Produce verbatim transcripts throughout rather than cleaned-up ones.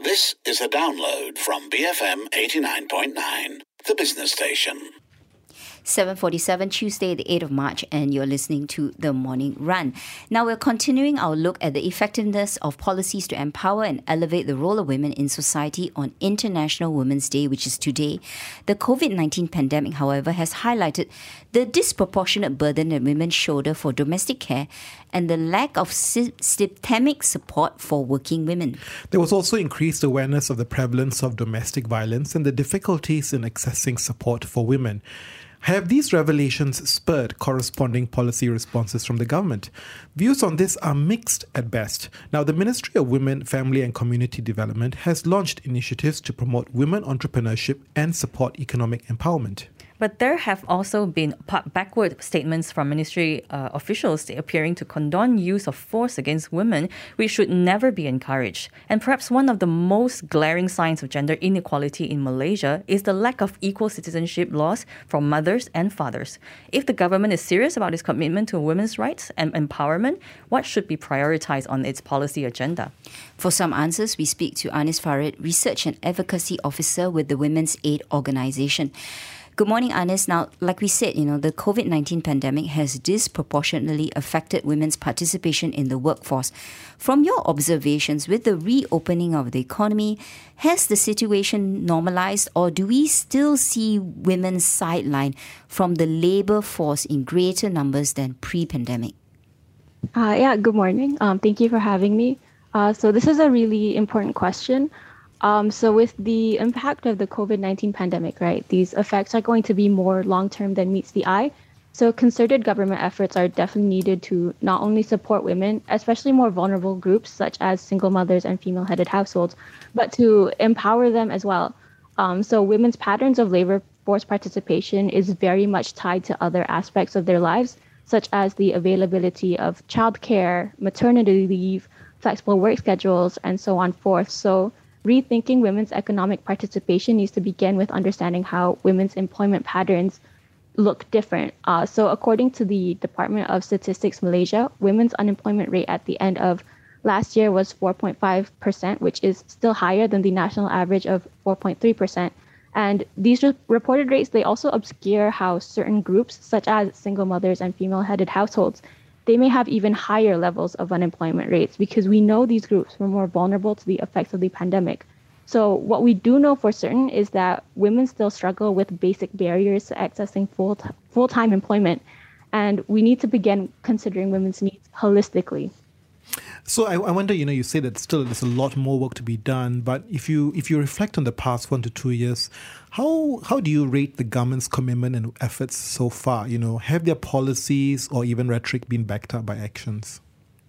This is a download from B F M eighty-nine point nine, the business station. seven forty-seven, Tuesday, the eighth of March, and you're listening to The Morning Run. Now, we're continuing our look at the effectiveness of policies to empower and elevate the role of women in society on International Women's Day, which is today. The covid nineteen pandemic, however, has highlighted the disproportionate burden that women shoulder for domestic care and the lack of sy- systemic support for working women. There was also increased awareness of the prevalence of domestic violence and the difficulties in accessing support for women. Have these revelations spurred corresponding policy responses from the government? Views on this are mixed at best. Now, the Ministry of Women, Family and Community Development has launched initiatives to promote women entrepreneurship and support economic empowerment. But there have also been backward statements from ministry uh, officials appearing to condone use of force against women, which should never be encouraged. And perhaps one of the most glaring signs of gender inequality in Malaysia is the lack of equal citizenship laws for mothers and fathers. If the government is serious about its commitment to women's rights and empowerment, what should be prioritized on its policy agenda? For some answers, we speak to Anis Farid, Research and Advocacy Officer with the Women's Aid Organisation. Good morning, Anis. Now, like we said, you know, the covid nineteen pandemic has disproportionately affected women's participation in the workforce. From your observations, with the reopening of the economy, has the situation normalized, or do we still see women sidelined from the labour force in greater numbers than pre-pandemic? Uh, yeah, good morning. Um, thank you for having me. Uh, so this is a really important question. Um, so with the impact of the covid nineteen pandemic, right, these effects are going to be more long-term than meets the eye. So concerted government efforts are definitely needed to not only support women, especially more vulnerable groups such as single mothers and female-headed households, but to empower them as well. Um, so women's patterns of labor force participation is very much tied to other aspects of their lives, such as the availability of childcare, maternity leave, flexible work schedules, and so on forth. So rethinking women's economic participation needs to begin with understanding how women's employment patterns look different. Uh, so according to the Department of Statistics Malaysia, women's unemployment rate at the end of last year was four point five percent, which is still higher than the national average of four point three percent. And these re- reported rates, they also obscure how certain groups, such as single mothers and female-headed households, they may have even higher levels of unemployment rates because we know these groups were more vulnerable to the effects of the pandemic. So what we do know for certain is that women still struggle with basic barriers to accessing full t- full-time employment, and we need to begin considering women's needs holistically. So I, I wonder, you know, you say that still there's a lot more work to be done, but if you if you reflect on the past one to two years, how how do you rate the government's commitment and efforts so far? You know, have their policies or even rhetoric been backed up by actions?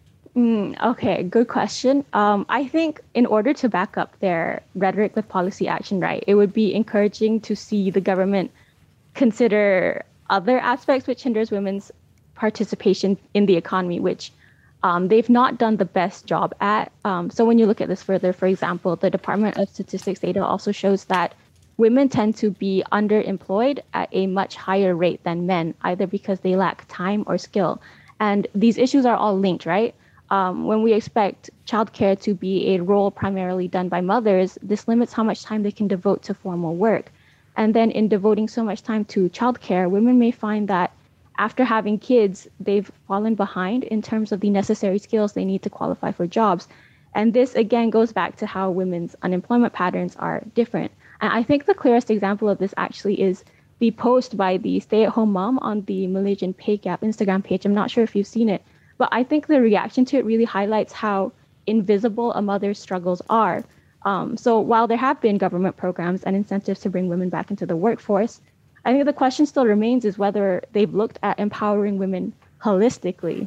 Mm, okay, good question. Um, I think in order to back up their rhetoric with policy action, right, it would be encouraging to see the government consider other aspects which hinders women's participation in the economy, which Um, they've not done the best job at. Um, so when you look at this further, for example, the Department of Statistics data also shows that women tend to be underemployed at a much higher rate than men, either because they lack time or skill. And these issues are all linked, right? Um, when we expect childcare to be a role primarily done by mothers, this limits how much time they can devote to formal work. And then in devoting so much time to childcare, women may find that after having kids, they've fallen behind in terms of the necessary skills they need to qualify for jobs. And this, again, goes back to how women's unemployment patterns are different. And I think the clearest example of this actually is the post by the stay-at-home mom on the Malaysian Pay Gap Instagram page. I'm not sure if you've seen it, but I think the reaction to it really highlights how invisible a mother's struggles are. Um, so while there have been government programs and incentives to bring women back into the workforce, I think the question still remains is whether they've looked at empowering women holistically.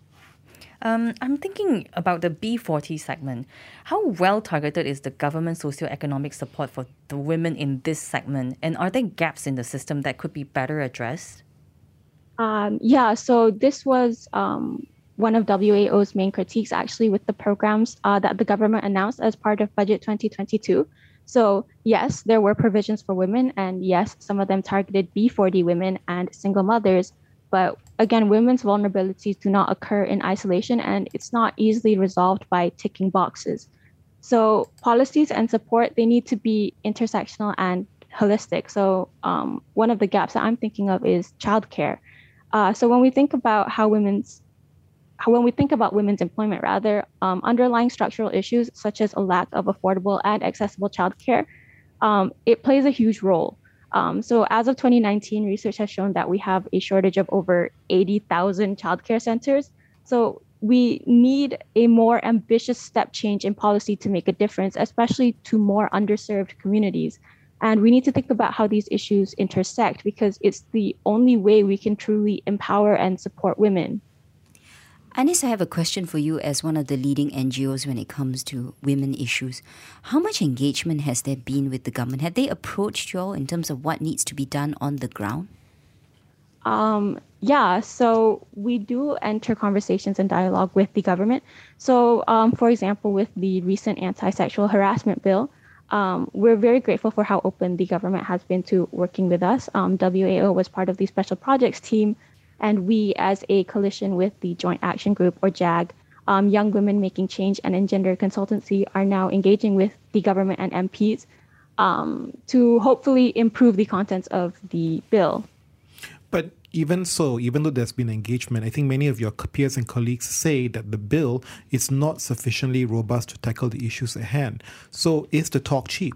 Um, I'm thinking about the B forty segment. How well targeted is the government socio-economic support for the women in this segment? And are there gaps in the system that could be better addressed? Um, yeah, so this was um, one of W A O's main critiques actually with the programs uh, that the government announced as part of Budget twenty twenty-two. So yes, there were provisions for women, and yes, some of them targeted B forty women and single mothers. But again, women's vulnerabilities do not occur in isolation, and it's not easily resolved by ticking boxes. So policies and support, they need to be intersectional and holistic. So um, one of the gaps that I'm thinking of is childcare. Uh, so when we think about how women's how, when we think about women's employment, rather, um, underlying structural issues such as a lack of affordable and accessible childcare, um, it plays a huge role. Um, so as of twenty nineteen, research has shown that we have a shortage of over eighty thousand childcare centers. So we need a more ambitious step change in policy to make a difference, especially to more underserved communities. And we need to think about how these issues intersect, because it's the only way we can truly empower and support women. Anis, I have a question for you as one of the leading N G Os when it comes to women issues. How much engagement has there been with the government? Have they approached you all in terms of what needs to be done on the ground? Um, yeah, so we do enter conversations and dialogue with the government. So, um, for example, with the recent anti-sexual harassment bill, um, we're very grateful for how open the government has been to working with us. Um, W A O was part of the special projects team, and we, as a coalition with the Joint Action Group, or JAG, um, Young Women Making Change and Engender Consultancy, are now engaging with the government and M Ps um, to hopefully improve the contents of the bill. But even so, even though there's been engagement, I think many of your peers and colleagues say that the bill is not sufficiently robust to tackle the issues at hand. So is the talk cheap?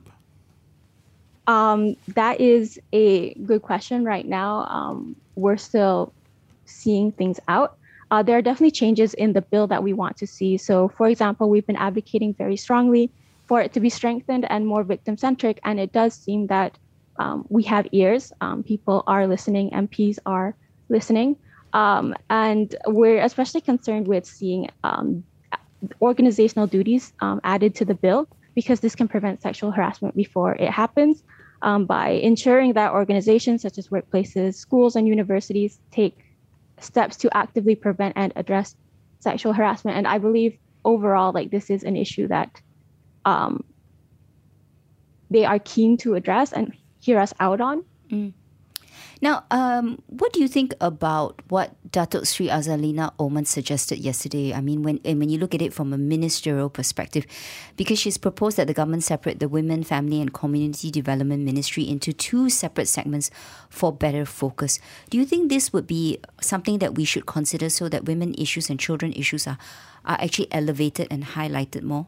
Um, that is a good question right now. Um, we're still seeing things out. Uh, there are definitely changes in the bill that we want to see. So, for example, we've been advocating very strongly for it to be strengthened and more victim-centric, and it does seem that Um, we have ears. Um, people are listening. M Ps are listening. Um, and we're especially concerned with seeing um, organizational duties um, added to the bill, because this can prevent sexual harassment before it happens um, by ensuring that organizations such as workplaces, schools, and universities take steps to actively prevent and address sexual harassment. And I believe overall, like, this is an issue that um, they are keen to address and hear us out on. Mm. Now, um, what do you think about what Datuk Sri Azalina Oman suggested yesterday? I mean, when when you look at it from a ministerial perspective, because she's proposed that the government separate the Women, Family and Community Development Ministry into two separate segments for better focus. Do you think this would be something that we should consider, so that women issues and children issues are, are actually elevated and highlighted more?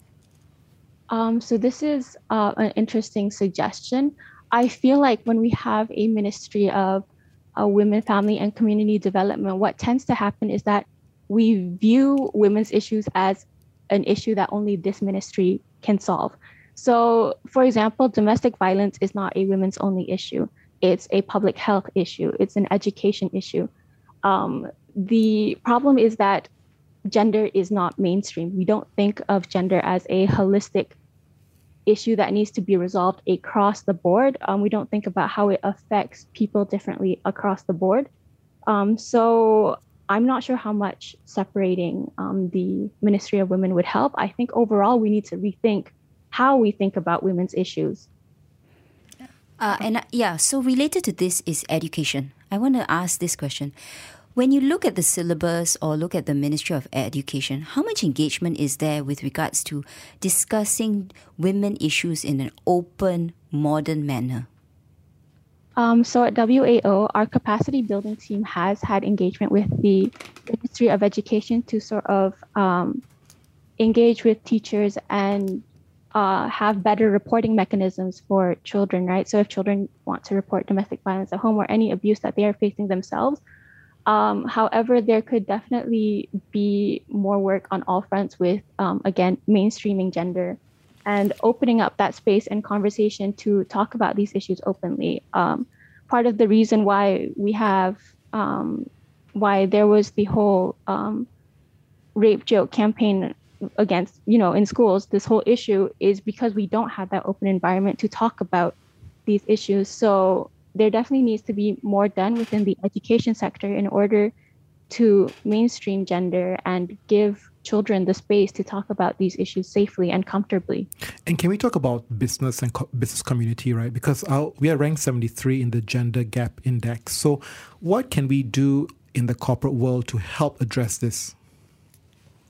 Um, so this is uh, an interesting suggestion. I feel like when we have a Ministry of uh, Women, Family and Community Development, what tends to happen is that we view women's issues as an issue that only this ministry can solve. So, for example, domestic violence is not a women's only issue. It's a public health issue. It's an education issue. Um, the problem is that gender is not mainstream. We don't think of gender as a holistic issue that needs to be resolved across the board. Um, we don't think about how it affects people differently across the board. Um, so I'm not sure how much separating um, the Ministry of Women would help. I think overall we need to rethink how we think about women's issues. Uh, and uh, yeah, so related to this is education. I want to ask this question. When you look at the syllabus or look at the Ministry of Education, how much engagement is there with regards to discussing women issues in an open, modern manner? Um, so at W A O, our capacity building team has had engagement with the Ministry of Education to sort of um, engage with teachers and uh, have better reporting mechanisms for children, right? So if children want to report domestic violence at home or any abuse that they are facing themselves, Um, however, there could definitely be more work on all fronts with, um, again, mainstreaming gender and opening up that space and conversation to talk about these issues openly. Um, part of the reason why we have, um, why there was the whole um, rape joke campaign against, you know, in schools, this whole issue is because we don't have that open environment to talk about these issues. So there definitely needs to be more done within the education sector in order to mainstream gender and give children the space to talk about these issues safely and comfortably. And can we talk about business and co- business community, right? Because our, we are ranked seventy-three in the Gender Gap Index. So what can we do in the corporate world to help address this?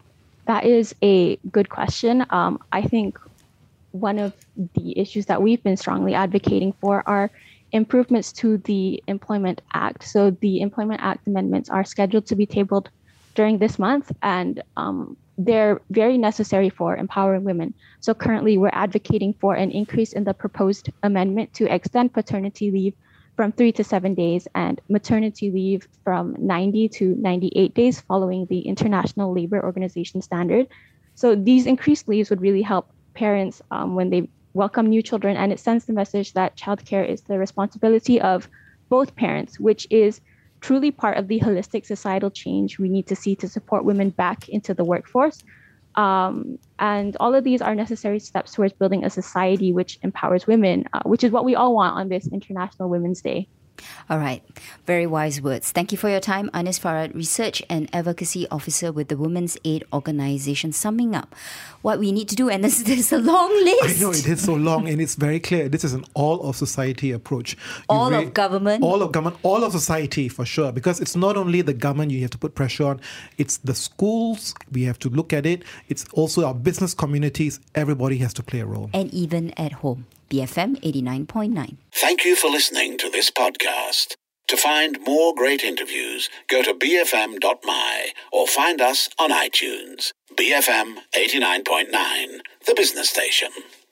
That is a good question. Um, I think one of the issues that we've been strongly advocating for are improvements to the Employment Act. So the Employment Act amendments are scheduled to be tabled during this month, and um, they're very necessary for empowering women. So currently we're advocating for an increase in the proposed amendment to extend paternity leave from three to seven days and maternity leave from ninety to ninety-eight days following the International Labour Organization standard. So these increased leaves would really help parents um, when they welcome new children, and it sends the message that childcare is the responsibility of both parents, which is truly part of the holistic societal change we need to see to support women back into the workforce. Um, and all of these are necessary steps towards building a society which empowers women, uh, which is what we all want on this International Women's Day. All right. Very wise words. Thank you for your time, Anis Farad, Research and Advocacy Officer with the Women's Aid Organization. Summing up what we need to do, and this, this is a long list. I know, it is so long, and it's very clear. This is an all-of-society approach. You all ra- of government? All of government, all of society, for sure. Because it's not only the government you have to put pressure on, it's the schools, we have to look at it. It's also our business communities. Everybody has to play a role. And even at home. B F M eighty-nine point nine. Thank you for listening to this podcast. To find more great interviews, go to b f m dot m y or find us on iTunes. B F M eighty-nine point nine, the business station.